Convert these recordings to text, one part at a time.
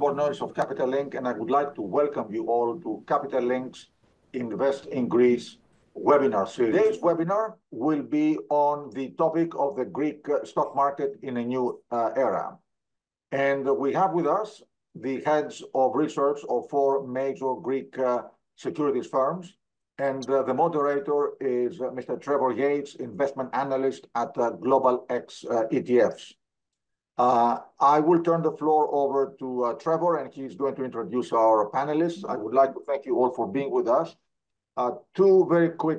partners of Capital Link, and I would like to welcome you all to Capital Link's Invest in Greece webinar series. Today's webinar will be on the topic of the Greek stock market in a new era. And we have with us the heads of research of four major Greek securities firms. And the moderator is Mr. Trevor Yates, investment analyst at Global X ETFs. I will turn the floor over to Trevor, and he's going to introduce our panelists. I would like to thank you all for being with us. Two very quick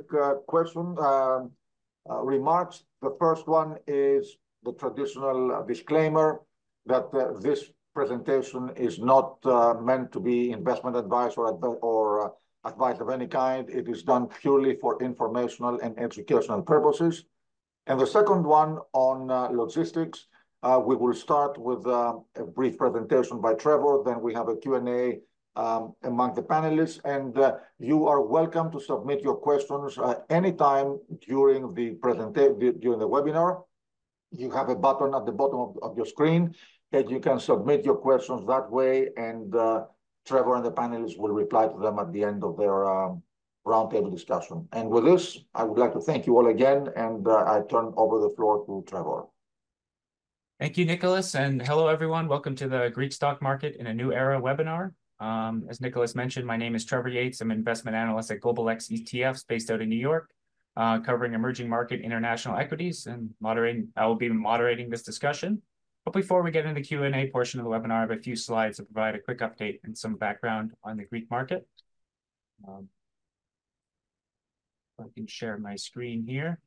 remarks. The first one is the traditional disclaimer that this presentation is not meant to be investment advice or advice of any kind. It is done purely for informational and educational purposes. And the second one on logistics. We will start with a brief presentation by Trevor, then we have a Q&A among the panelists, and you are welcome to submit your questions anytime during the webinar. You have a button at the bottom of your screen that you can submit your questions that way, and Trevor and the panelists will reply to them at the end of their roundtable discussion. And with this, I would like to thank you all again, and I turn over the floor to Trevor. Thank you, Nicholas, and hello, everyone. Welcome to the Greek Stock Market in a New Era webinar. As Nicholas mentioned, my name is Trevor Yates. I'm an investment analyst at Global X ETFs based out in New York, covering emerging market international equities, and I will be moderating this discussion. But before we get into the Q&A portion of the webinar, I have a few slides to provide a quick update and some background on the Greek market. I can share my screen here.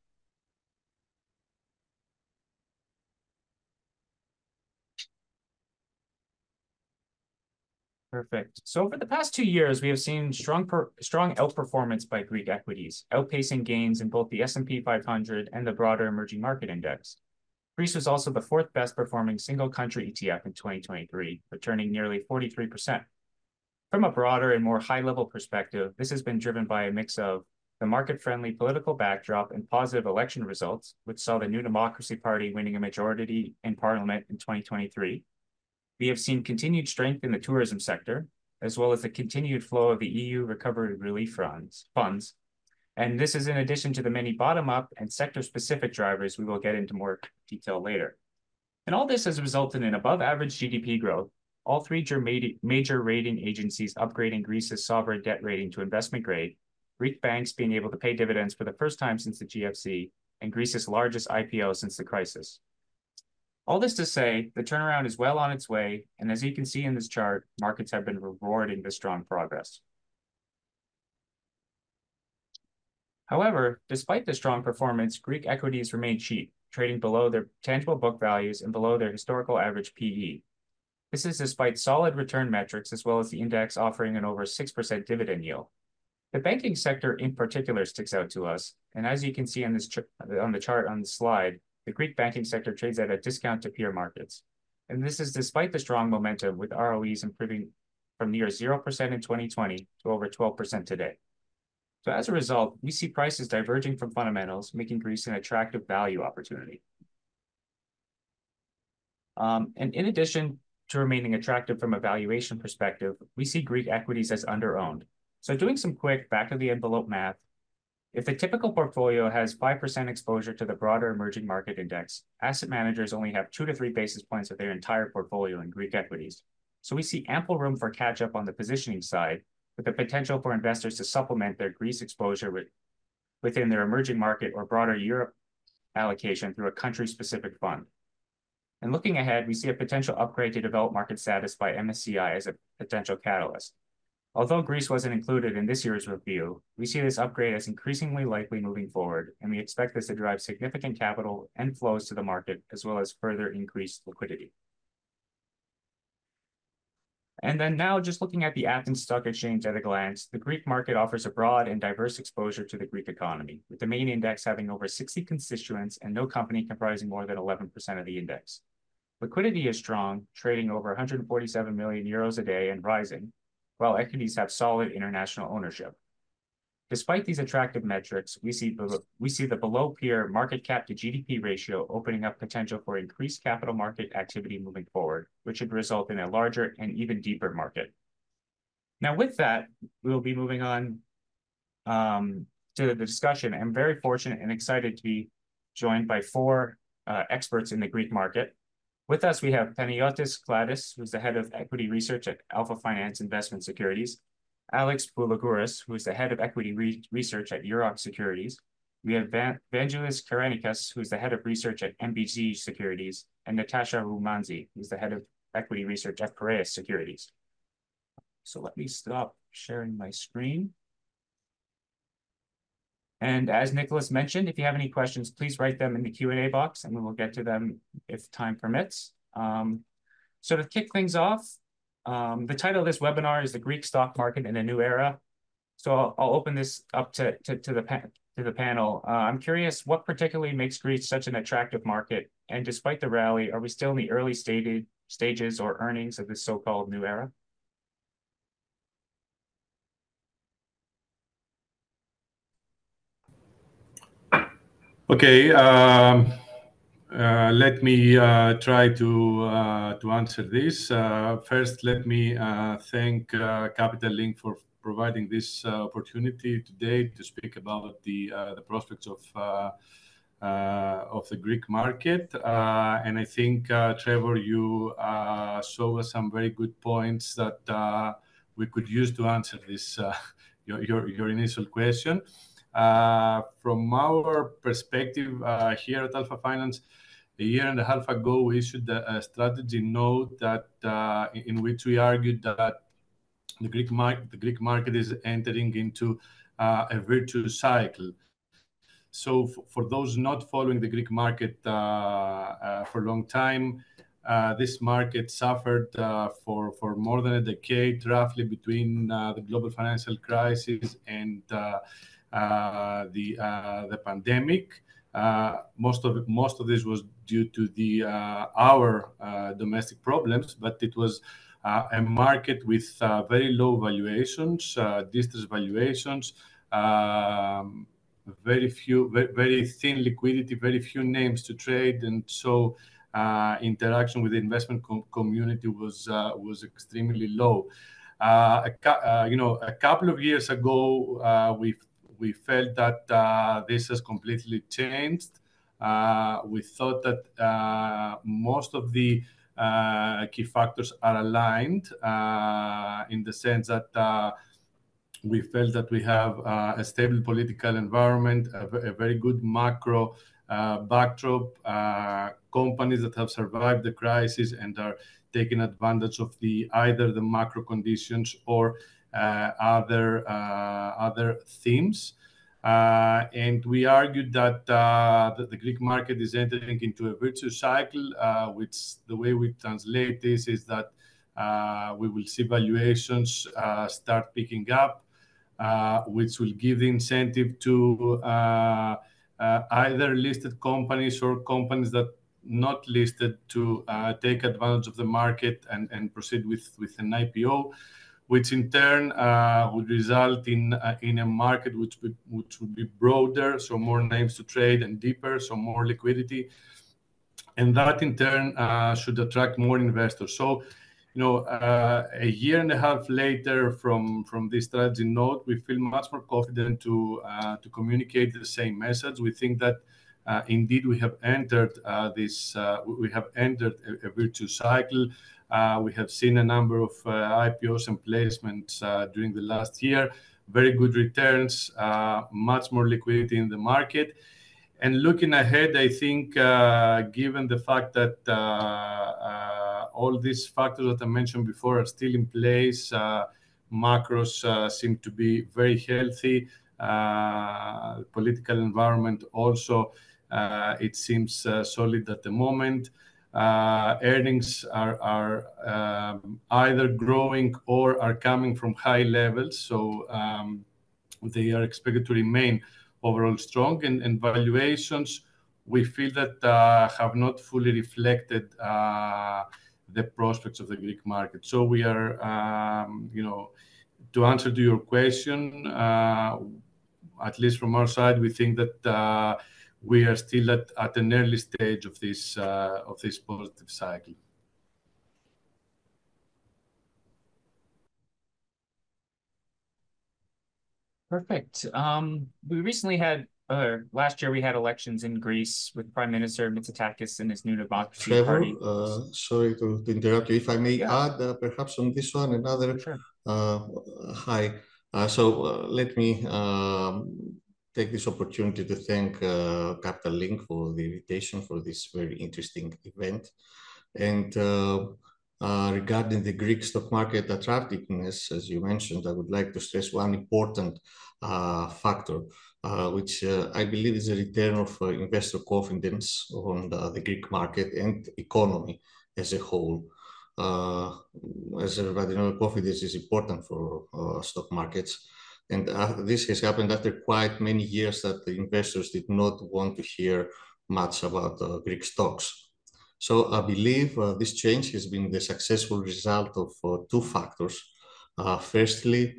Perfect. So over the past 2 years, we have seen strong outperformance by Greek equities, outpacing gains in both the S&P 500 and the broader emerging market index. Greece was also the fourth best performing single country ETF in 2023, returning nearly 43%. From a broader and more high-level perspective, this has been driven by a mix of the market-friendly political backdrop and positive election results, which saw the New Democracy Party winning a majority in parliament in 2023. We have seen continued strength in the tourism sector, as well as the continued flow of the EU recovery relief funds. And this is in addition to the many bottom-up and sector-specific drivers we will get into more detail later. And all this has resulted in above-average GDP growth, all three major rating agencies upgrading Greece's sovereign debt rating to investment grade, Greek banks being able to pay dividends for the first time since the GFC, and Greece's largest IPO since the crisis. All this to say, the turnaround is well on its way, and as you can see in this chart, markets have been rewarding the strong progress. However, despite the strong performance, Greek equities remain cheap, trading below their tangible book values and below their historical average PE. This is despite solid return metrics, as well as the index offering an over 6% dividend yield. The banking sector in particular sticks out to us, and as you can see on the chart on the slide, the Greek banking sector trades at a discount to peer markets. And this is despite the strong momentum, with ROEs improving from near 0% in 2020 to over 12% today. So as a result, we see prices diverging from fundamentals, making Greece an attractive value opportunity. And in addition to remaining attractive from a valuation perspective, we see Greek equities as under-owned. So doing some quick back-of-the-envelope math, if the typical portfolio has 5% exposure to the broader emerging market index, asset managers only have 2 to 3 basis points of their entire portfolio in Greek equities. So we see ample room for catch-up on the positioning side, with the potential for investors to supplement their Greece exposure within their emerging market or broader Europe allocation through a country-specific fund. And looking ahead, we see a potential upgrade to developed market status by MSCI as a potential catalyst. Although Greece wasn't included in this year's review, we see this upgrade as increasingly likely moving forward, and we expect this to drive significant capital and flows to the market, as well as further increased liquidity. And then now, just looking at the Athens Stock Exchange at a glance, the Greek market offers a broad and diverse exposure to the Greek economy, with the main index having over 60 constituents and no company comprising more than 11% of the index. Liquidity is strong, trading over 147 million euros a day and rising, while equities have solid international ownership. Despite these attractive metrics, we see the below-peer market cap to GDP ratio opening up potential for increased capital market activity moving forward, which would result in a larger and even deeper market. Now, with that, we will be moving on to the discussion. I'm very fortunate and excited to be joined by four experts in the Greek market. With us, we have Panagiotis Kladis, who's the head of equity research at Alpha Finance Investment Securities, Alex Boulagouris, who is the head of equity research at Euroc Securities. We have Vangelis Karanikas, who's the head of research at MBZ Securities, and Natasha Rumanzi, who's the head of equity research at Piraeus Securities. So let me stop sharing my screen. And as Nicholas mentioned, if you have any questions, please write them in the Q&A box and we will get to them if time permits. So to kick things off, the title of this webinar is The Greek Stock Market in a New Era. So I'll open this up to the panel. I'm curious, what particularly makes Greece such an attractive market? And despite the rally, are we still in the early stages or earnings of this so-called new era? Okay, let me try to answer this. First, let me thank Capital Link for providing this opportunity today to speak about the prospects of the Greek market. And I think, Trevor, you showed us some very good points that we could use to answer this your initial question. From our perspective here at Alpha Finance, a year and a half ago, we issued a strategy note that in which we argued that the Greek market is entering into a virtuous cycle. So for those not following the Greek market for a long time, this market suffered for more than a decade, roughly between the global financial crisis and the pandemic. Most of this was due to our domestic problems, but it was a market with very low valuations, distressed valuations, very thin liquidity, very few names to trade, and so interaction with the investment community was extremely low. A couple of years ago, we felt that this has completely changed. We thought that most of the key factors are aligned in the sense that we felt that we have a stable political environment, a very good macro backdrop, companies that have survived the crisis and are taking advantage of either the macro conditions or other themes. And we argued that the Greek market is entering into a virtuous cycle, which the way we translate this is that we will see valuations start picking up, which will give the incentive to either listed companies or companies that not listed to take advantage of the market and proceed with an IPO, which in turn would result in a market which would be broader, so more names to trade, and deeper, so more liquidity, and that in turn should attract more investors. So, a year and a half later from this strategy note, we feel much more confident to communicate the same message. We think that indeed we have entered a virtuous cycle. We have seen a number of IPOs and placements during the last year, very good returns, much more liquidity in the market. And looking ahead, I think given the fact that all these factors that I mentioned before are still in place, macros seem to be very healthy. Political environment also, it seems solid at the moment. Earnings are either growing or are coming from high levels, so they are expected to remain overall strong, and valuations we feel that have not fully reflected the prospects of the Greek market. So we are, to answer to your question, at least from our side, we think that we are still at an early stage of this positive cycle. Perfect. We recently had, last year we had elections in Greece with Prime Minister Mitsotakis and his New Democracy Party. Trevor, sorry to interrupt you. If I may add, perhaps on this one, another. Sure. Hi. Let me take this opportunity to thank Capital Link for the invitation for this very interesting event. And regarding the Greek stock market attractiveness, as you mentioned, I would like to stress one important factor, which I believe is a return of investor confidence on the Greek market and economy as a whole. As everybody knows, confidence is important for stock markets. And this has happened after quite many years that the investors did not want to hear much about Greek stocks. So I believe this change has been the successful result of two factors. Firstly,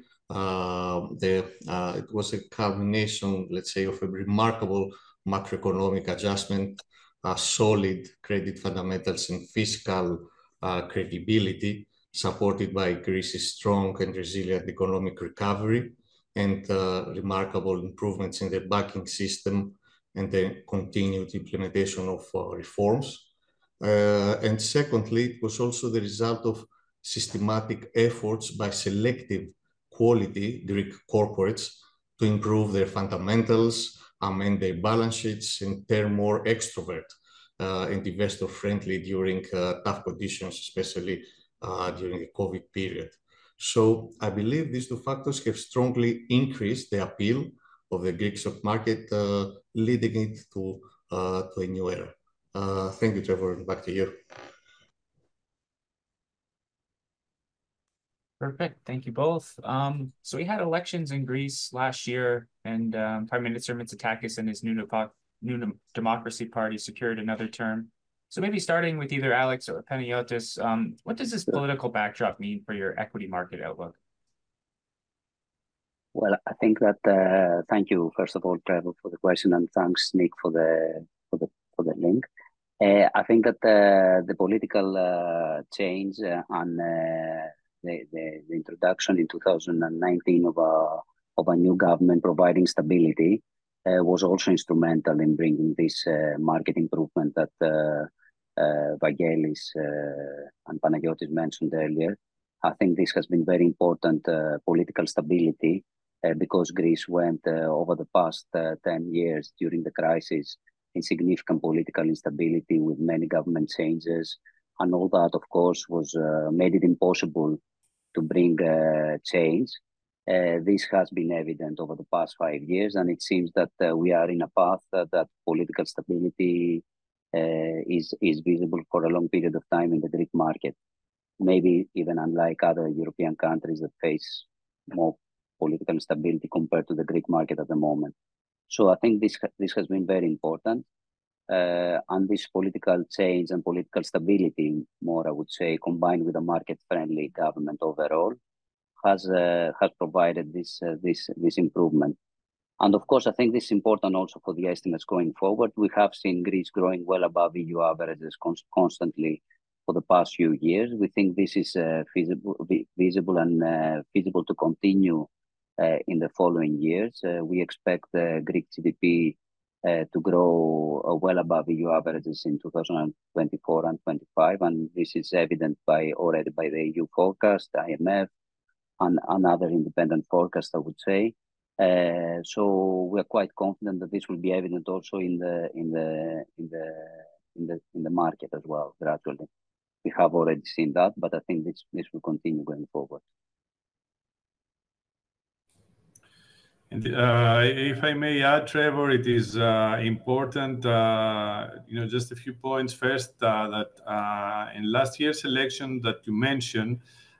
it was a culmination, let's say, of a remarkable macroeconomic adjustment, solid credit fundamentals and fiscal credibility, supported by Greece's strong and resilient economic recovery, and remarkable improvements in the banking system and the continued implementation of reforms. And secondly, it was also the result of systematic efforts by selective quality Greek corporates to improve their fundamentals, amend their balance sheets, and turn more extrovert and investor-friendly during tough conditions, especially during the COVID period. So I believe these two factors have strongly increased the appeal of the Greek stock market, leading it to a new era. Thank you, Trevor, and back to you. Perfect. Thank you both. So we had elections in Greece last year, and Prime Minister Mitsotakis and his New Democracy Party secured another term. So maybe starting with either Alex or Panagiotis, what does this political backdrop mean for your equity market outlook? Well, I think that thank you first of all, Trevor, for the question, and thanks, Nick, for the link. I think that the political change and the introduction in 2019 of a new government providing stability was also instrumental in bringing this market improvement that Vangelis and Panagiotis mentioned earlier. I think this has been very important political stability because Greece went over the past 10 years during the crisis in significant political instability with many government changes. And all that, of course, was made it impossible to bring change. This has been evident over the past 5 years, and it seems that we are in a path that political stability is visible for a long period of time in the Greek market. Maybe even unlike other European countries that face more political instability compared to the Greek market at the moment. So I think this has been very important. And this political change and political stability, more I would say, combined with a market-friendly government overall, has provided this improvement. And of course, I think this is important also for the estimates going forward. We have seen Greece growing well above EU averages constantly for the past few years. We think this is feasible and feasible to continue in the following years. We expect the Greek GDP to grow well above EU averages in 2024 and 25, and this is evident already by the EU forecast, IMF, and other independent forecasts, I would say. So we are quite confident that this will be evident also in the market as well, gradually. We have already seen that, but I think this will continue going forward. And if I may add, Trevor, it is important, just a few points first, that in last year's election that you mentioned,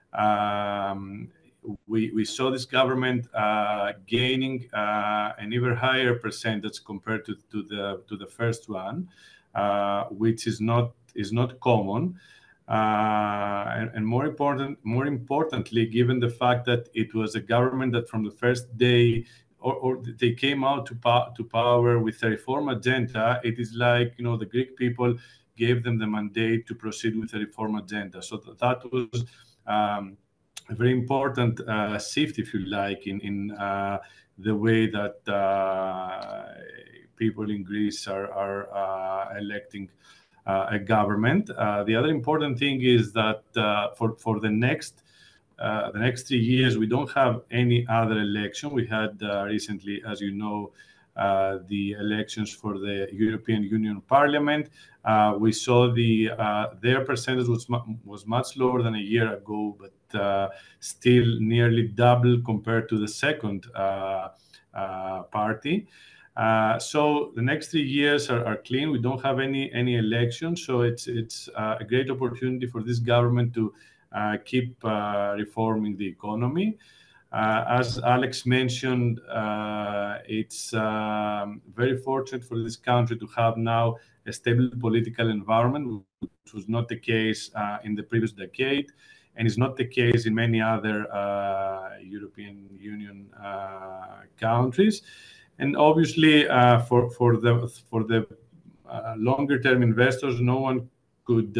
we saw this government gaining an even higher percentage compared to the first one, which is not common. And more importantly, given the fact that it was a government that from the first day or they came out to power with a reform agenda, it is like, the Greek people gave them the mandate to proceed with a reform agenda. So that was a very important shift, if you like, in the way that people in Greece are electing a government. The other important thing is that for the next 3 years, we don't have any other election. We had recently, as you know, the elections for the European Union Parliament. We saw their percentage was much lower than a year ago, but still nearly double compared to the second party. So the next 3 years are clean. We don't have any elections, so it's a great opportunity for this government to keep reforming the economy. As Alex mentioned, it's very fortunate for this country to have now a stable political environment, which was not the case in the previous decade, and is not the case in many other European Union countries. And obviously, for the longer-term investors, no one could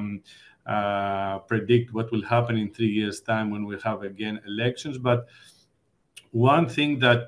predict what will happen in 3 years' time when we have again elections. But one thing that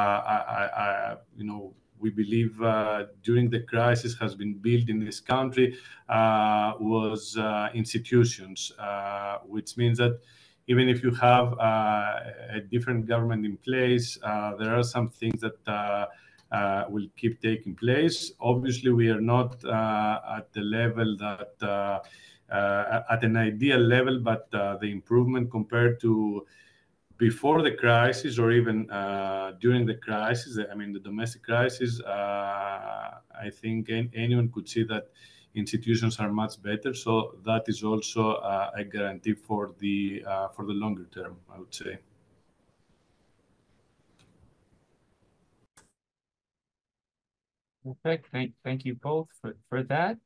we believe during the crisis has been built in this country was institutions, which means that even if you have a different government in place, there are some things that will keep taking place. Obviously, we are not at the level that at an ideal level, but the improvement compared to before the crisis or even during the crisis, I mean the domestic crisis, I think anyone could see that institutions are much better. So that is also a guarantee for the longer term, I would say. Perfect. Thank you both for that.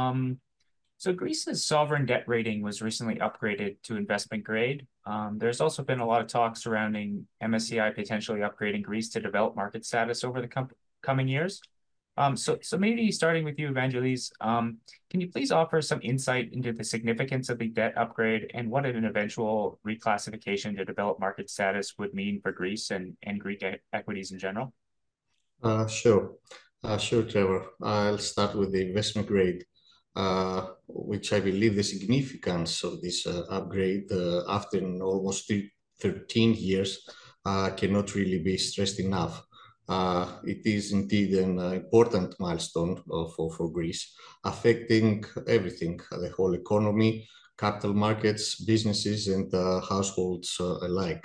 So Greece's sovereign debt rating was recently upgraded to investment grade. There's also been a lot of talk surrounding MSCI potentially upgrading Greece to developed market status over the coming years. So maybe starting with you, Evangelos, can you please offer some insight into the significance of the debt upgrade and what an eventual reclassification to developed market status would mean for Greece and Greek equities in general? Sure, Trevor. I'll start with the investment grade, which I believe the significance of this upgrade after almost 13 years cannot really be stressed enough. It is indeed an important milestone for Greece, affecting everything, the whole economy, capital markets, businesses, and households alike.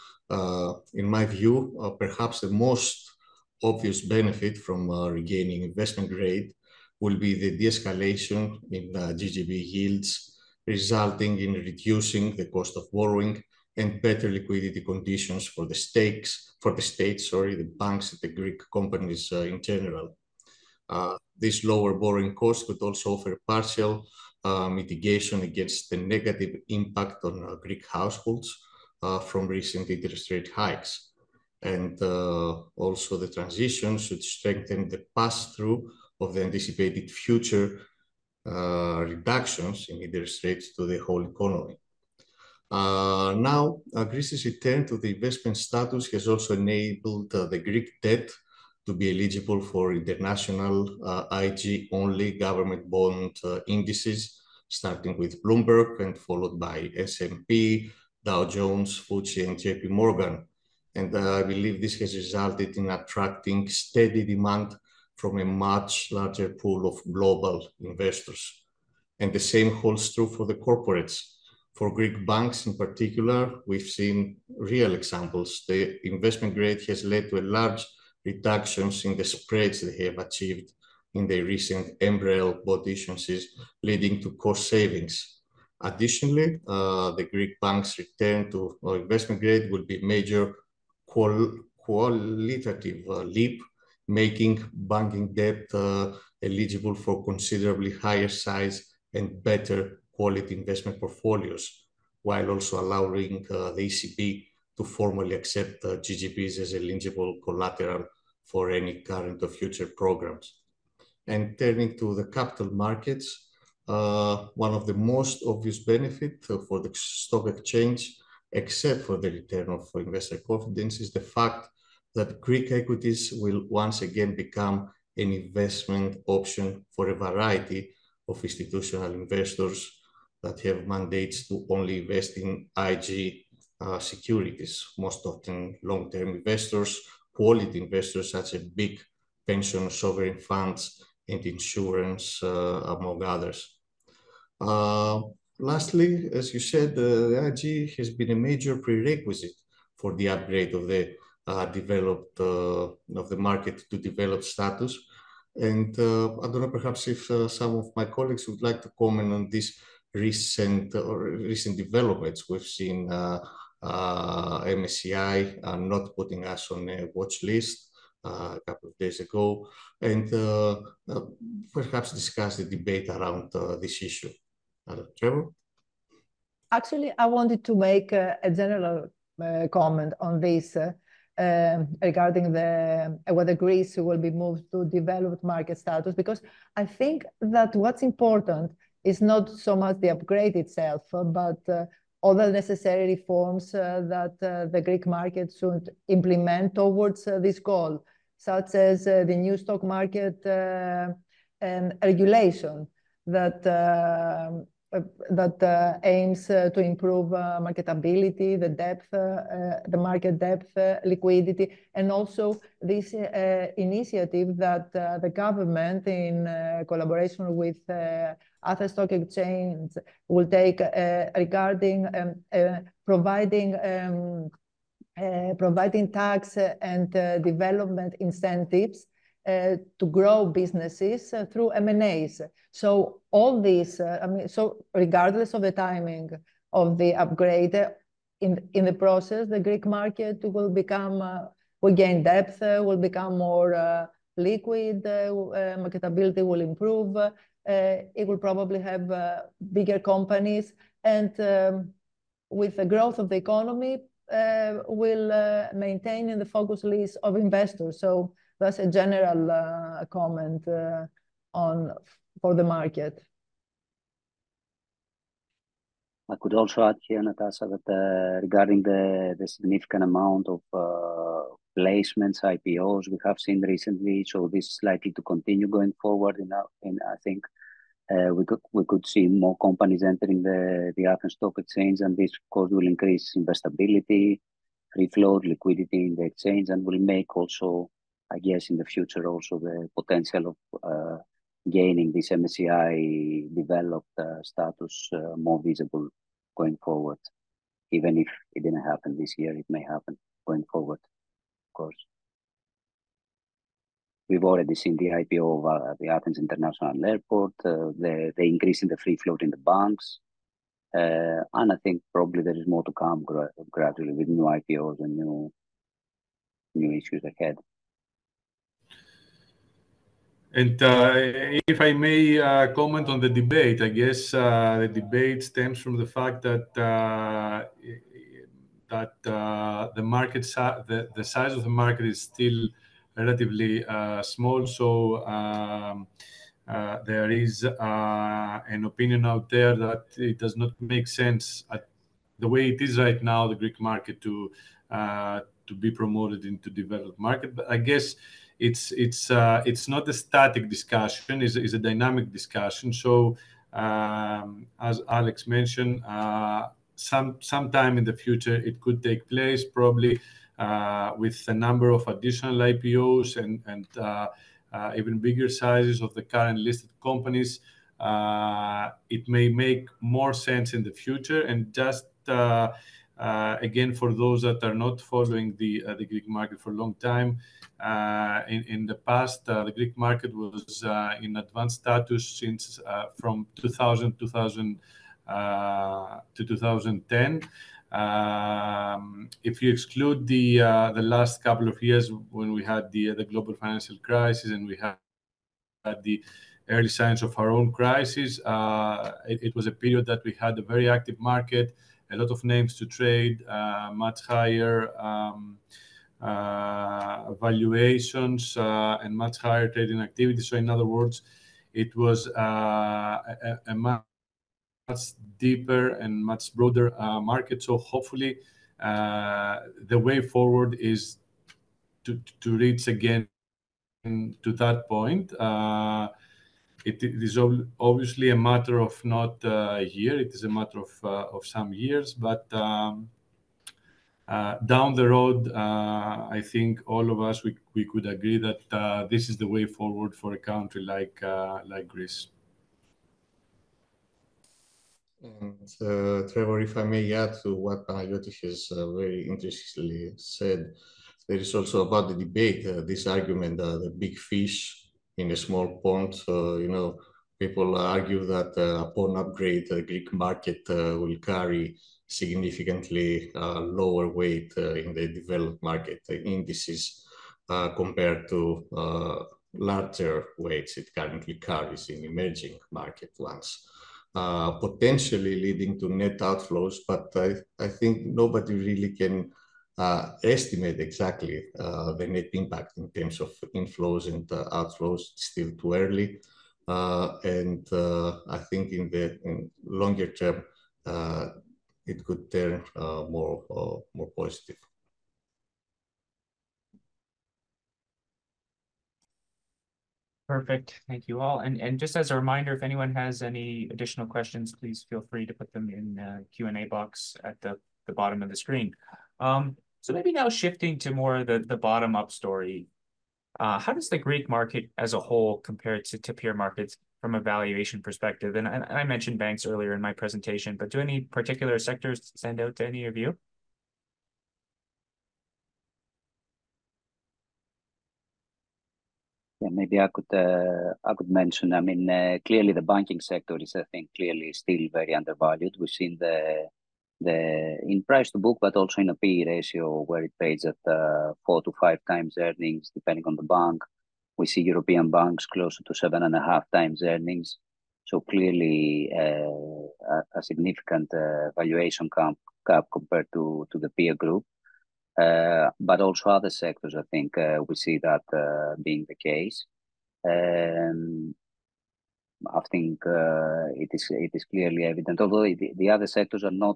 In my view, perhaps the most obvious benefit from regaining investment grade will be the de-escalation in GGB yields, resulting in reducing the cost of borrowing and better liquidity conditions for the states, the banks, and the Greek companies in general. This lower borrowing cost could also offer partial mitigation against the negative impact on Greek households from recent interest rate hikes. And also the transition should strengthen the pass-through of the anticipated future reductions in interest rates to the whole economy. Now, Greece's return to the investment status has also enabled the Greek debt to be eligible for international IG-only government bond indices, starting with Bloomberg and followed by S&P, Dow Jones, FTSE, and JP Morgan. And I believe this has resulted in attracting steady demand from a much larger pool of global investors. And the same holds true for the corporates. For Greek banks in particular, we've seen real examples. The investment grade has led to a large reductions in the spreads they have achieved in the recent MREL bond issuances, leading to cost savings. Additionally, the Greek banks' return to investment grade will be a major qualitative leap, making banking debt eligible for considerably higher size and better quality investment portfolios, while also allowing the ECB to formally accept GGBs as eligible collateral for any current or future programs. And turning to the capital markets, one of the most obvious benefits for the stock exchange, except for the return of investor confidence, is the fact that Greek equities will once again become an investment option for a variety of institutional investors that have mandates to only invest in IG securities, most often long-term investors, quality investors such as big pension sovereign funds and insurance, among others. Lastly, as you said, the IG has been a major prerequisite for the upgrade of the market to developed status. And I don't know, perhaps if some of my colleagues would like to comment on these recent developments. We've seen MSCI not putting us on a watch list a couple of days ago, and perhaps discuss the debate around this issue. Trevor? Actually, I wanted to make a general comment on this regarding whether Greece will be moved to developed market status, because I think that what's important is not so much the upgrade itself, but all the necessary reforms that the Greek market should implement towards this goal, such as the new stock market regulation that aims to improve marketability, the depth, the market depth, liquidity, and also this initiative that the government, in collaboration with Athens Stock Exchange, will take regarding providing tax and development incentives to grow businesses through M&As. So all this, so regardless of the timing of the upgrade, in the process, the Greek market will gain depth, will become more liquid, marketability will improve, it will probably have bigger companies, and with the growth of the economy, will maintain in the focus list of investors. So that's a general comment for the market. I could also add here, Natasha, that regarding the significant amount of placements, IPOs we have seen recently, so this is likely to continue going forward. I think we could see more companies entering the Athens Stock Exchange, and this, of course, will increase investability, free float, liquidity in the exchange, and will make also, I guess, in the future also the potential of gaining this MSCI developed status more visible going forward. Even if it didn't happen this year, it may happen going forward, of course. We've already seen the IPO of the Athens International Airport, the increase in the free float in the banks, and I think probably there is more to come gradually with new IPOs and new issues ahead. And if I may comment on the debate, I guess the debate stems from the fact that the market, the size of the market is still relatively small. So there is an opinion out there that it does not make sense the way it is right now, the Greek market, to be promoted into developed market. But I guess it's not a static discussion; it's a dynamic discussion. So as Alex mentioned, sometime in the future it could take place, probably with a number of additional IPOs and even bigger sizes of the current listed companies. It may make more sense in the future. And just again, for those that are not following the Greek market for a long time, in the past, the Greek market was in advanced status since from 2000 to 2010. If you exclude the last couple of years when we had the global financial crisis and we had the early signs of our own crisis, it was a period that we had a very active market, a lot of names to trade, much higher valuations, and much higher trading activity. So in other words, it was a much deeper and much broader market. So hopefully the way forward is to reach again to that point. It is obviously a matter of not a year, it is a matter of some years, but down the road, I think all of us, we could agree that this is the way forward for a country like Greece. And Trevor, if I may add to what Panagiotis has very interestingly said, there is also about the debate, this argument, the big fish in a small pond. People argue that upon upgrade, the Greek market will carry significantly lower weight in the developed market indices compared to larger weights it currently carries in emerging market ones. Potentially leading to net outflows, but I think nobody really can estimate exactly the net impact in terms of inflows and outflows. It's still too early. And I think in longer term, it could turn more positive. Perfect. Thank you all. And just as a reminder, if anyone has any additional questions, please feel free to put them in the Q&A box at the bottom of the screen. So maybe now shifting to more the bottom-up story. How does the Greek market as a whole compare to peer markets from a valuation perspective? And I mentioned banks earlier in my presentation, but do any particular sectors stand out to any of you? Yeah, maybe I could mention. I mean, clearly the banking sector is, I think, clearly still very undervalued. We've seen the in price to book, but also in a PE ratio where it trades at 4 to 5 times earnings, depending on the bank. We see European banks closer to 7.5 times earnings. So clearly a significant valuation gap compared to the peer group. But also other sectors, I think we see that being the case. I think it is clearly evident, although the other sectors are not,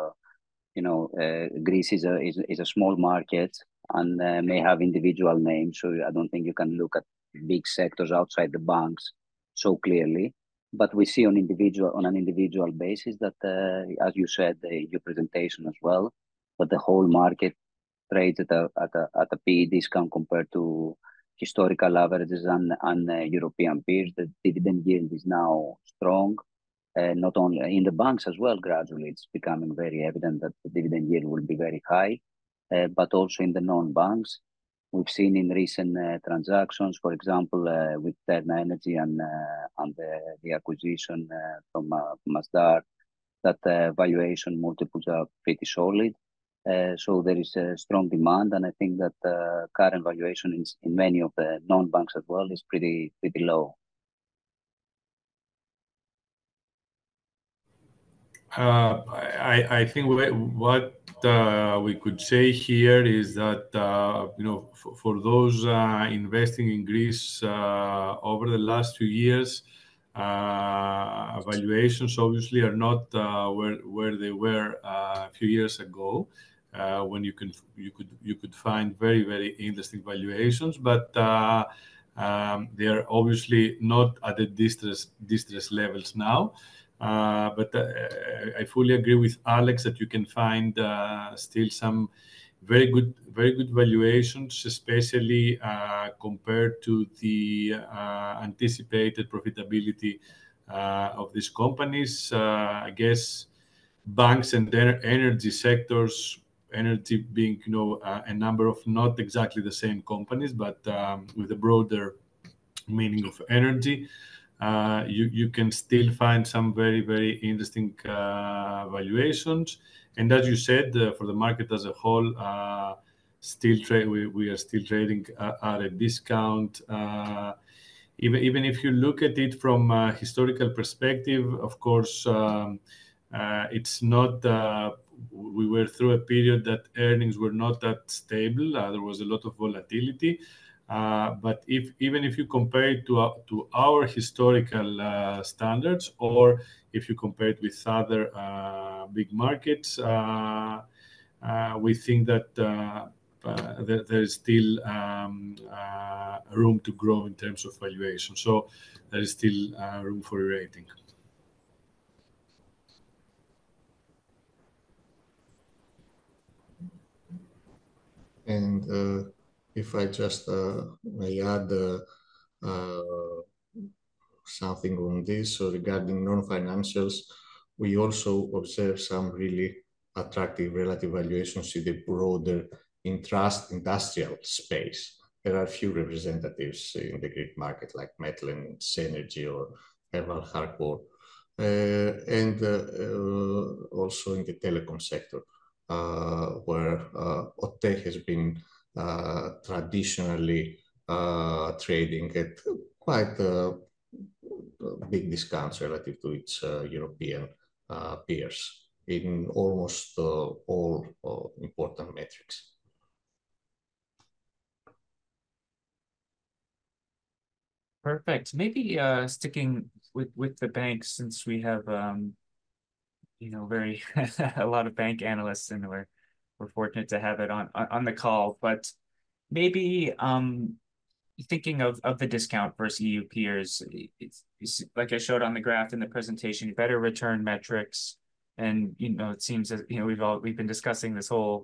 Greece is a small market and may have individual names. So I don't think you can look at big sectors outside the banks so clearly. But we see on an individual basis that, as you said in your presentation as well, that the whole market trades at a PE discount compared to historical averages and European peers. The dividend yield is now strong, not only in the banks as well. Gradually, it's becoming very evident that the dividend yield will be very high, but also in the non-banks. We've seen in recent transactions, for example, with Terna Energy and the acquisition from Masdar, that valuation multiples are pretty solid. So there is a strong demand, and I think that current valuation in many of the non-banks as well is pretty low. I think what we could say here is that for those investing in Greece over the last few years, valuations obviously are not where they were a few years ago, when you could find very, very interesting valuations, but they are obviously not at the distress levels now. But I fully agree with Alex that you can find still some very good valuations, especially compared to the anticipated profitability of these companies. I guess banks and energy sectors, energy being a number of not exactly the same companies, but with a broader meaning of energy. You can still find some very, very interesting valuations. And as you said, for the market as a whole, we are still trading at a discount. Even if you look at it from a historical perspective, of course, It's not. We were through a period that earnings were not that stable. There was a lot of volatility. But even if you compare it to our historical standards, or if you compare it with other big markets, we think that there is still room to grow in terms of valuation. So there is still room for re-rating. And if I just may add something on this, so regarding non-financials, we also observe some really attractive relative valuations in the broader industrial space. There are few representatives in the Greek market like Metlen, Senergy, or Heval Harbor, and also in the telecom sector, where OTE has been traditionally trading at quite big discounts relative to its European peers in almost all important metrics. Perfect. Maybe sticking with the banks, since we have very a lot of bank analysts, and we're fortunate to have it on the call. But maybe thinking of the discount versus EU peers, it's like I showed on the graph in the presentation, better return metrics, and it seems that we've been discussing this whole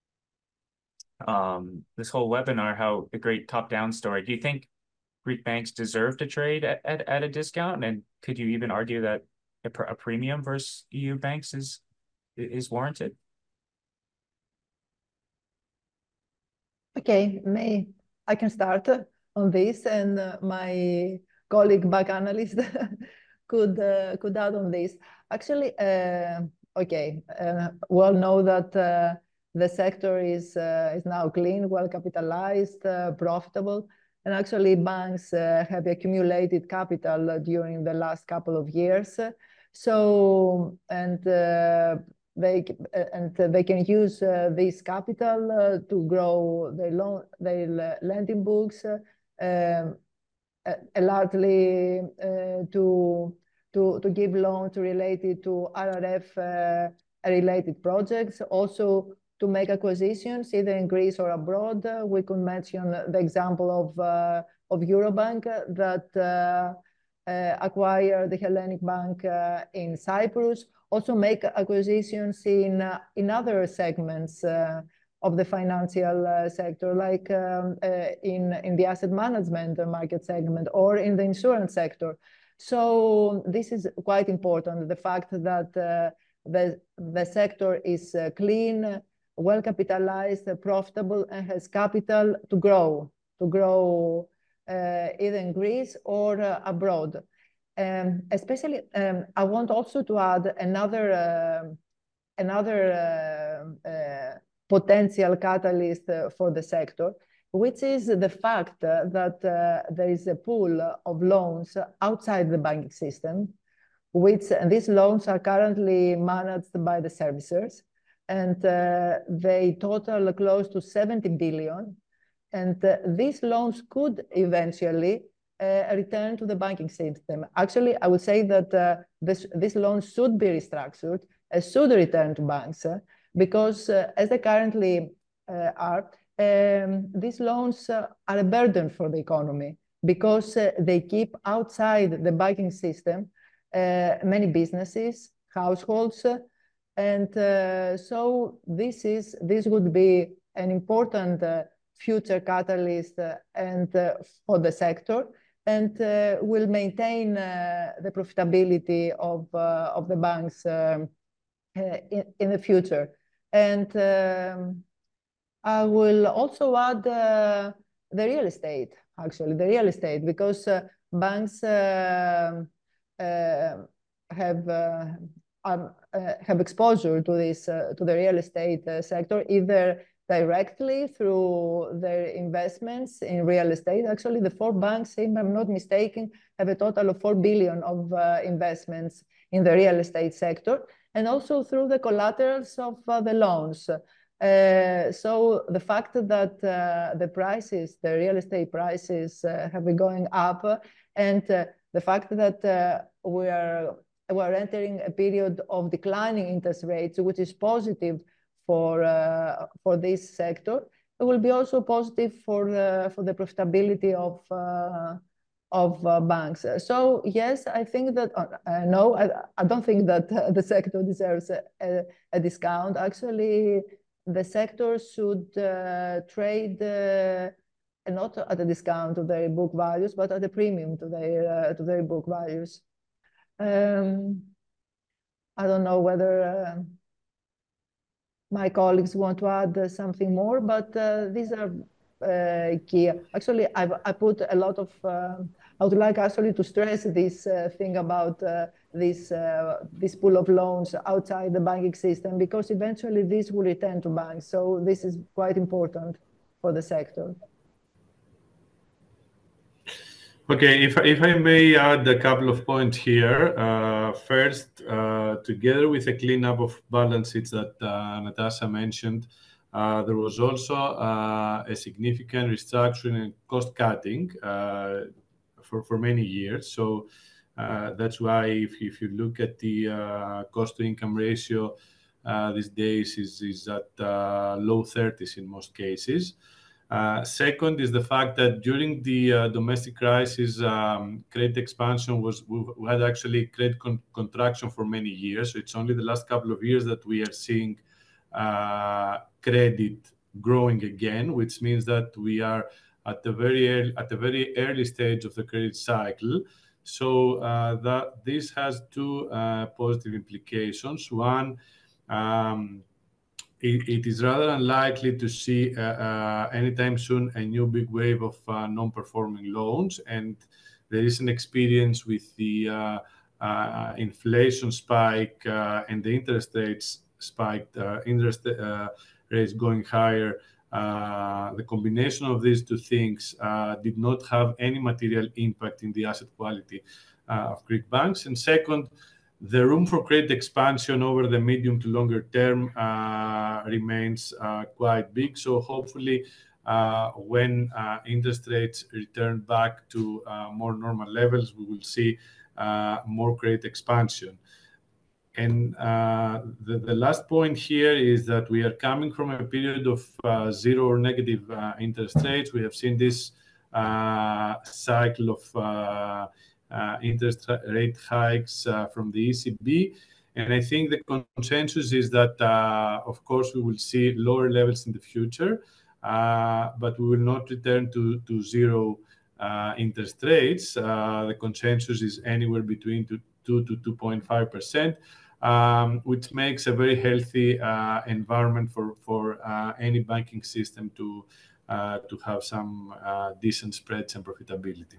webinar how the great top-down story. Do you think Greek banks deserve to trade at a discount, and could you even argue that a premium versus EU banks is warranted? Okay, I can start on this, and my colleague bank analyst could add on this. Actually, okay, we all know that the sector is now clean, well capitalized, profitable, and actually banks have accumulated capital during the last couple of years. So they can use this capital to grow their lending books, largely to give loans related to RRF related projects, also to make acquisitions either in Greece or abroad. We could mention the example of Eurobank that acquired the Hellenic Bank in Cyprus, also make acquisitions in other segments of the financial sector, like in the asset management market segment or in the insurance sector. So this is quite important, the fact that the sector is clean, well capitalized, profitable, and has capital to grow either in Greece or abroad. Especially, I want also to add another potential catalyst for the sector, which is the fact that there is a pool of loans outside the banking system, and these loans are currently managed by the servicers, and they total close to 70 billion. And these loans could eventually return to the banking system. Actually, I would say that these loans should be restructured, should return to banks, because as they currently are, these loans are a burden for the economy, because they keep outside the banking system many businesses, households, and so this would be an important future catalyst and for the sector, and will maintain the profitability of the banks in the future. And I will also add the real estate, actually, because banks have exposure to the real estate sector, either directly through their investments in real estate. Actually, the 4 banks, if I'm not mistaken, have a total of 4 billion of investments in the real estate sector. and also through the collaterals of the loans. So the fact that the prices, the real estate prices have been going up, and the fact that we're entering a period of declining interest rates, which is positive for this sector, it will be also positive for the profitability of banks. So yes, I think that no, I don't think that the sector deserves a discount. Actually, the sector should trade not at a discount to their book values, but at a premium to their book values. I don't know whether my colleagues want to add something more, but these are key. Actually, I put a lot of, I would like actually to stress this thing about this pool of loans outside the banking system, because eventually this will return to banks. So this is quite important for the sector. Okay, if I may add a couple of points here. First, together with the cleanup of balance sheets that Natasha mentioned, there was also a significant restructuring and cost cutting for many years. So that's why if you look at the cost to income ratio these days is at low 30s in most cases. Second is the fact that during the domestic crisis, credit expansion we had actually credit contraction for many years. So it's only the last couple of years that we are seeing credit growing again, which means that we are at the very early stage of the credit cycle. So that this has two positive implications. One, it is rather unlikely to see anytime soon a new big wave of non-performing loans, and there is an experience with the inflation spike and the interest rates spiked, interest rates going higher. The combination of these two things did not have any material impact in the asset quality of Greek banks. And second, the room for credit expansion over the medium to longer term remains quite big. So hopefully, when interest rates return back to more normal levels, we will see more credit expansion. And the last point here is that we are coming from a period of zero or negative interest rates. We have seen this cycle of interest rate hikes from the ECB. And I think the consensus is that, of course, we will see lower levels in the future, but we will not return to zero interest rates. The consensus is anywhere between 2 to 2.5%, which makes a very healthy environment for any banking system to have some decent spreads and profitability.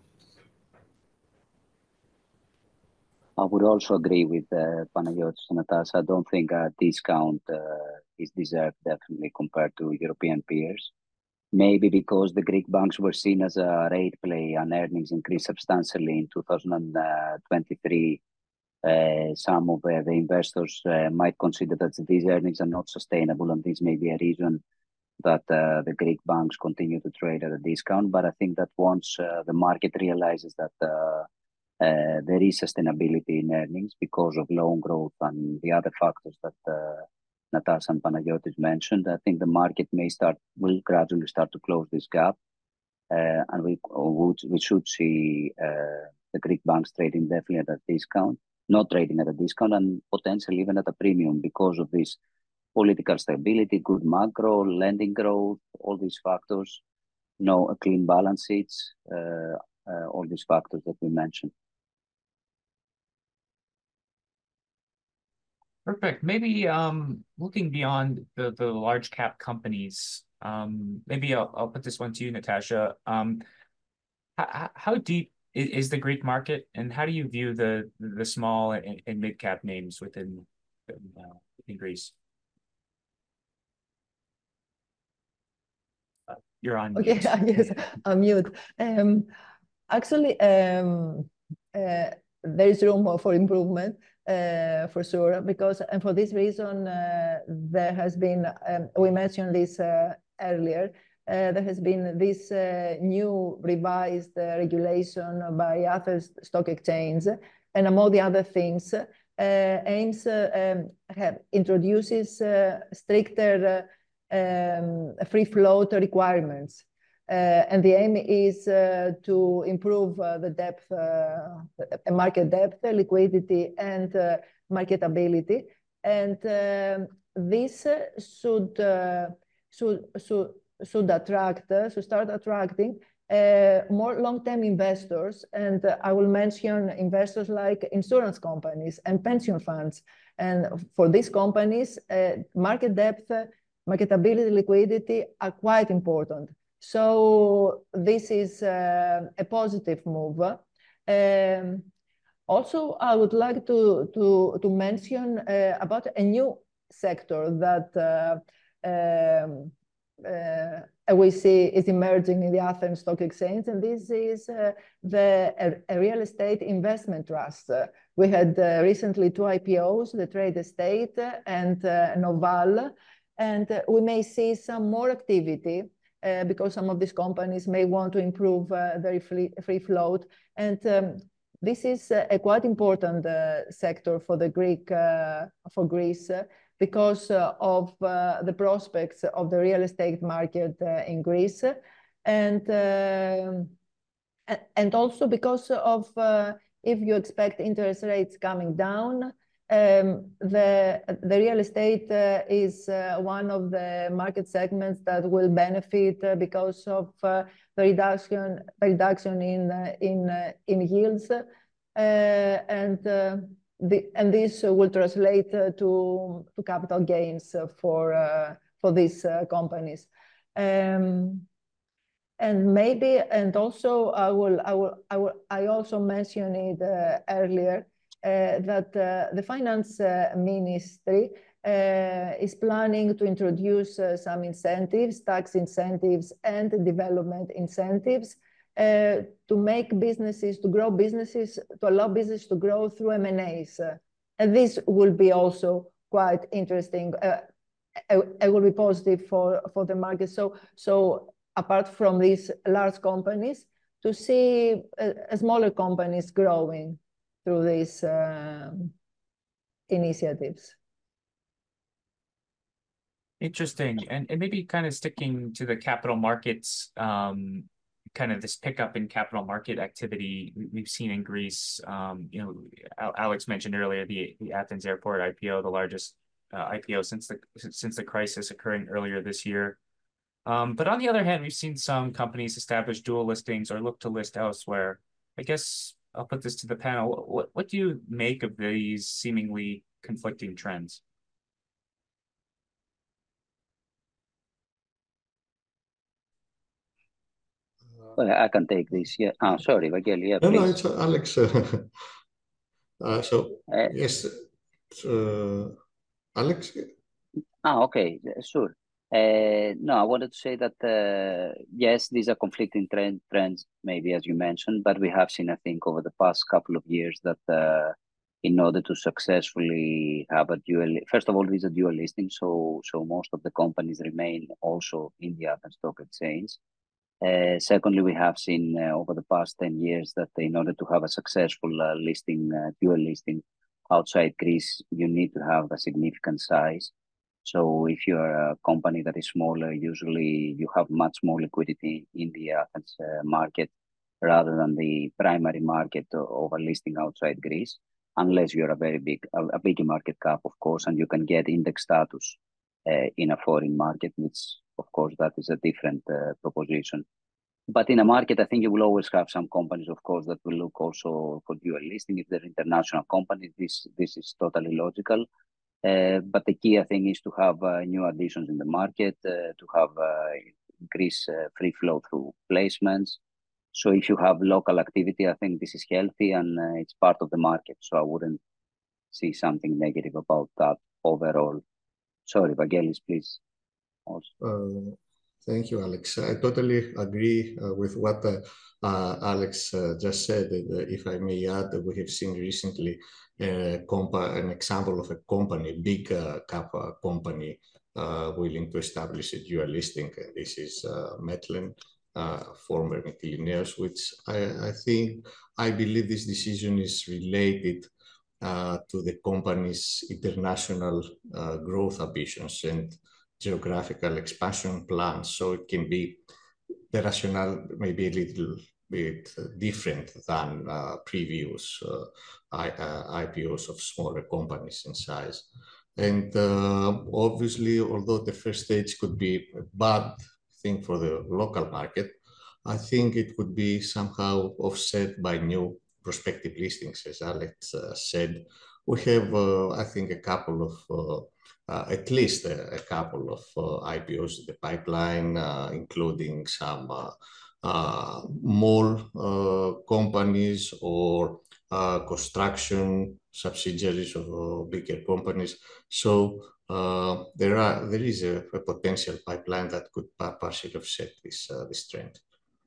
I would also agree with Panagiotis and Natasha. I don't think a discount is deserved, definitely, compared to European peers. Maybe because the Greek banks were seen as a rate play and earnings increased substantially in 2023. Some of the investors might consider that these earnings are not sustainable, and this may be a reason that the Greek banks continue to trade at a discount. But I think that once the market realizes that there is sustainability in earnings because of loan growth and the other factors that Natasha and Panagiotis mentioned, I think the market will gradually start to close this gap, and we should see the Greek banks trading definitely at a discount, not trading at a discount, and potentially even at a premium because of this political stability, good macro, lending growth, all these factors, clean balance sheets, all these factors that we mentioned. Perfect. Maybe looking beyond the large cap companies, maybe I'll put this one to you, Natasha. How deep is the Greek market, and how do you view the small and mid cap names within Greece? You're on mute. Okay, yes, I'm mute. Actually, there is room for improvement, for sure, because, and for this reason, there has been, we mentioned this earlier, there has been this new revised regulation by Athens Stock Exchange, and among the other things, introduces stricter free float requirements. And the aim is to improve the depth, market depth, liquidity, and marketability. And this should start attracting more long-term investors. And I will mention investors like insurance companies and pension funds. And for these companies, market depth, marketability, liquidity are quite important. So this is a positive move. Also, I would like to mention about a new sector that we see is emerging in the Athens Stock Exchange, and this is a real estate investment trust. We had recently 2 IPOs, the Trade Estate and Noval, and we may see some more activity because some of these companies may want to improve their free float. And this is a quite important sector for the for Greece, because of the prospects of the real estate market in Greece, and also because of if you expect interest rates coming down, the real estate is one of the market segments that will benefit because of the reduction in yields, and this will translate to capital gains for these companies. And maybe, and also I also mentioned it earlier, that the finance ministry is planning to introduce some incentives, tax incentives and development incentives to make businesses, to grow businesses, to allow business to grow through M&As. And this will be also quite interesting. It will be positive for the market. So apart from these large companies, to see smaller companies growing through these initiatives. Interesting. And maybe kind of sticking to the capital markets, kind of this pickup in capital market activity we've seen in Greece. You know, Alex mentioned earlier the Athens Airport IPO, the largest IPO since the crisis occurring earlier this year. But on the other hand, we've seen some companies establish dual listings or look to list elsewhere. I guess I'll put this to the panel. What do you make of these seemingly conflicting trends? Well, I can take this. Yeah. Oh, sorry, Vangelis. Yeah, no, it's Alex. Yes, Alex. Okay, sure. No, I wanted to say that yes, these are conflicting trends, maybe as you mentioned, but we have seen, I think, over the past couple of years that in order to successfully have a dual, first of all, these are dual listings, so most of the companies remain also in the Athens Stock Exchange. Secondly, we have seen over the past 10 years that in order to have a successful dual listing outside Greece, you need to have a significant size. So if you're a company that is smaller, usually you have much more liquidity in the Athens market rather than the primary market of a listing outside Greece, unless you're a very big market cap, of course, and you can get index status in a foreign market, which, of course, that is a different proposition. But in a market, I think you will always have some companies, of course, that will look also for dual listing. If they're international companies, this is totally logical. But the key, I think, is to have new additions in the market, to have increase free flow through placements. So if you have local activity, I think this is healthy and it's part of the market. So I wouldn't see something negative about that overall. Sorry, Vangelis, please. Also. Thank you, Alex. I totally agree with what Alex just said. If I may add, we have seen recently an example of a company, big cap company, willing to establish a dual listing. And this is Metlen, former Mytilineos, which I believe this decision is related to the company's international growth ambitions and geographical expansion plans. So it can be the rationale maybe a little bit different than previous IPOs of smaller companies in size. And obviously, although the first stage could be a bad thing for the local market, I think it could be somehow offset by new prospective listings, as Alex said. We have, I think, at least a couple of IPOs in the pipeline, including some mall companies or construction subsidiaries of bigger companies. So there is a potential pipeline that could partially offset this trend.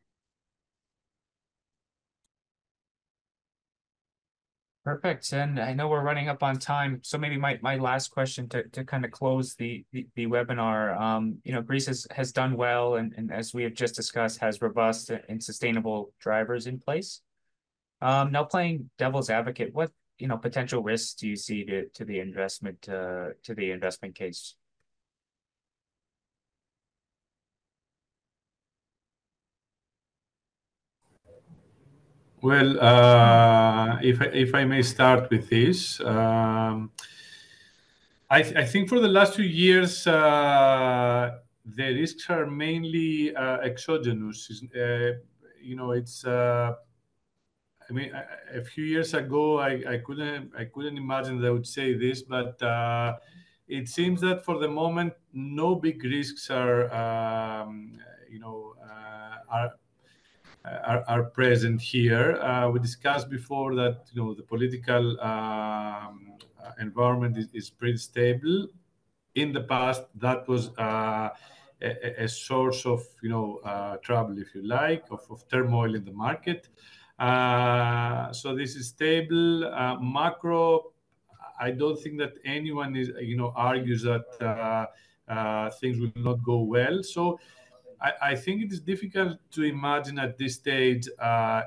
Perfect. And I know we're running up on time. So maybe my last question to kind of close the webinar. Greece has done well and as we have just discussed, has robust and sustainable drivers in place. Now playing devil's advocate, what potential risks do you see to the investment case? Well, if I may start with this, I think for the last 2 years, the risks are mainly exogenous. It's I mean, a few years ago, I couldn't imagine that I would say this, but it seems that for the moment, no big risks are present here. We discussed before that the political environment is pretty stable. In the past, that was a source of trouble, if you like, of turmoil in the market. So this is stable. Macro, I don't think that anyone argues that things will not go well. So I think it is difficult to imagine at this stage a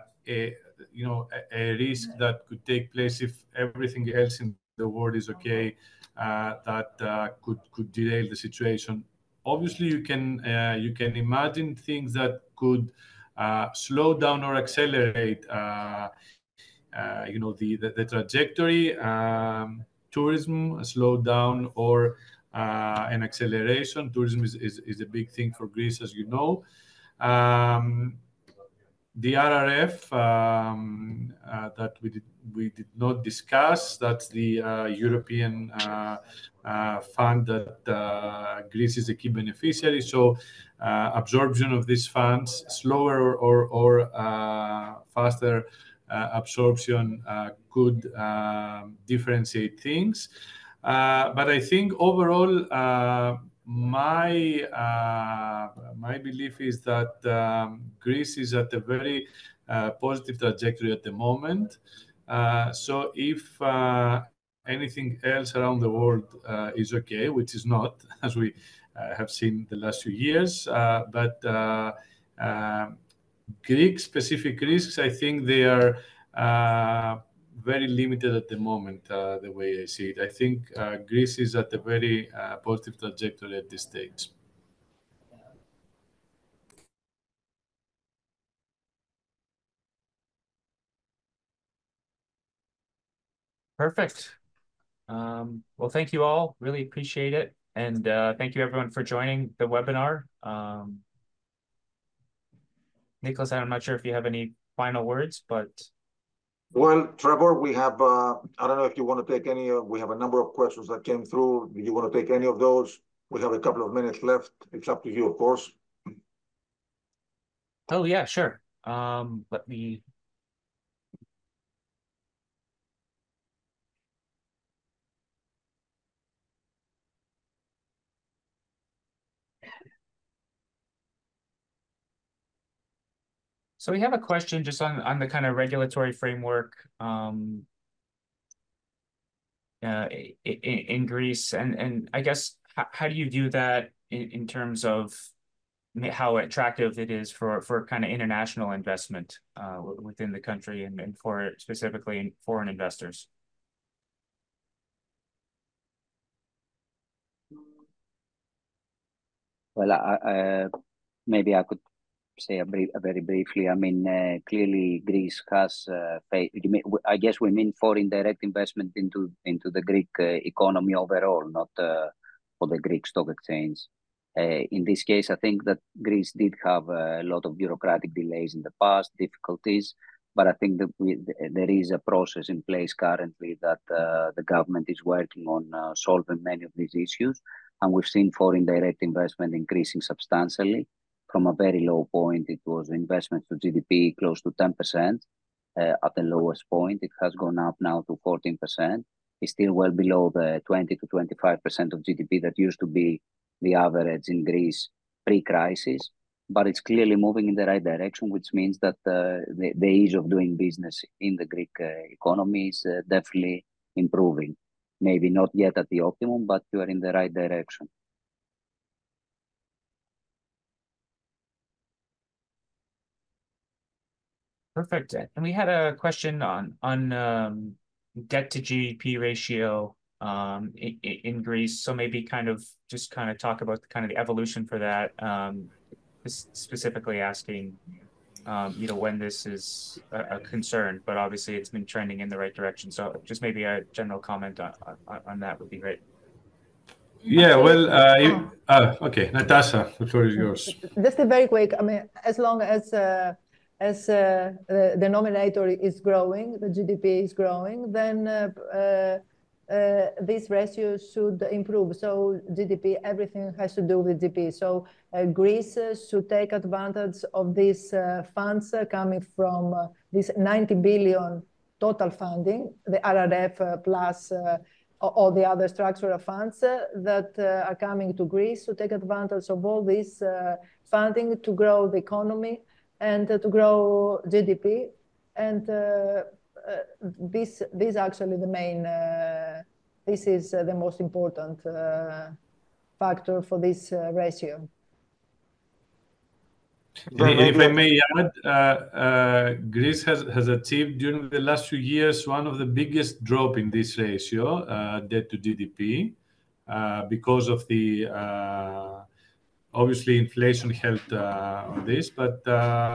risk that could take place if everything else in the world is okay, that could derail the situation. Obviously, you can imagine things that could slow down or accelerate the trajectory. Tourism, a slowdown or an acceleration. Tourism is a big thing for Greece, as you know. The RRF that we did not discuss, that's the European fund that Greece is a key beneficiary. So absorption of these funds, slower or faster absorption could differentiate things. But I think overall, my belief is that Greece is at a very positive trajectory at the moment. So if anything else around the world is okay, which is not, as we have seen the last few years, but Greek-specific risks, I think they are very limited at the moment, the way I see it. I think Greece is at a very positive trajectory at this stage. Perfect. Well, thank you all. Really appreciate it. And thank you everyone for joining the webinar. Nicholas, I'm not sure if you have any final words, but... Well, Trevor, we have, I don't know if you want to take any, we have a number of questions that came through. Do you want to take any of those? We have a couple of minutes left. It's up to you, of course. Oh, yeah, sure. Let me... So we have a question just on the kind of regulatory framework in Greece, and I guess how do you view that in terms of how attractive it is for kind of international investment within the country and for specifically foreign investors? Well, maybe I could say very briefly. I mean, clearly Greece has, I guess we mean foreign direct investment into the Greek economy overall, not for the Greek stock exchange. In this case, I think that Greece did have a lot of bureaucratic delays in the past, difficulties, but I think that there is a process in place currently that the government is working on solving many of these issues. And we've seen foreign direct investment increasing substantially. From a very low point, it was investment to GDP close to 10%. At the lowest point, it has gone up now to 14%. It's still well below the 20 to 25% of GDP that used to be the average in Greece pre-crisis. But it's clearly moving in the right direction, which means that the ease of doing business in the Greek economy is definitely improving. Maybe not yet at the optimum, but you are in the right direction. Perfect. And we had a question on debt to GDP ratio in Greece. So maybe kind of talk about the evolution for that, specifically asking when this is a concern, but obviously it's been trending in the right direction. So just maybe a general comment on that would be great. Yeah, well, okay, Natasha, the floor is yours. Just a very quick, I mean, as long as the denominator is growing, the GDP is growing, then this ratio should improve. So GDP, everything has to do with GDP. So Greece should take advantage of these funds coming from this 90 billion total funding, the RRF plus all the other structural funds that are coming to Greece to take advantage of all this funding to grow the economy and to grow GDP. And this actually the main, this is the most important factor for this ratio. If I may add, Greece has achieved during the last few years one of the biggest drop in this ratio, debt to GDP, because of the obviously inflation helped on this, but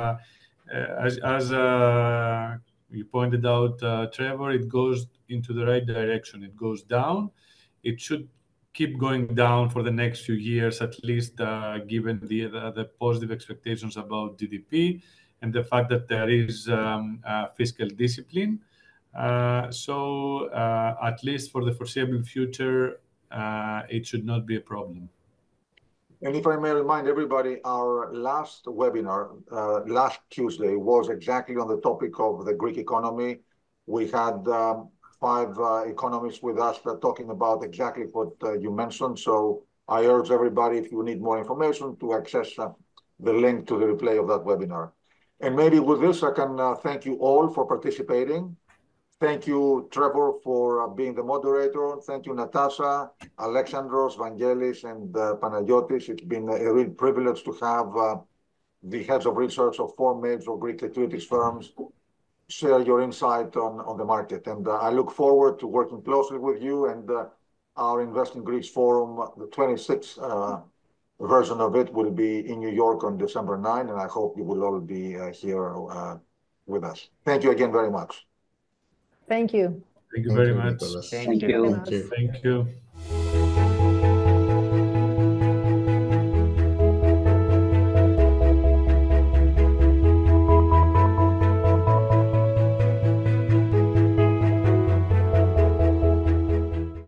as you pointed out, Trevor, it goes into the right direction. It goes down. It should keep going down for the next few years, at least, given the positive expectations about GDP and the fact that there is fiscal discipline. So at least for the foreseeable future, it should not be a problem. And if I may remind everybody, our last webinar, last Tuesday, was exactly on the topic of the Greek economy. We had 5 economists with us talking about exactly what you mentioned. So I urge everybody, if you need more information, to access the link to the replay of that webinar. And maybe with this, I can thank you all for participating. Thank you, Trevor, for being the moderator. Thank you, Natasha, Alexandros, Vangelis, and Panagiotis. It's been a real privilege to have the heads of research of 4 major Greek securities firms share your insight on the market. And I look forward to working closely with you and our Invest in Greece Forum. The 26th version of it will be in New York on December 9, and I hope you will all be here with us. Thank you again very much. Thank you. Thank you very much. Thank you. Thank you.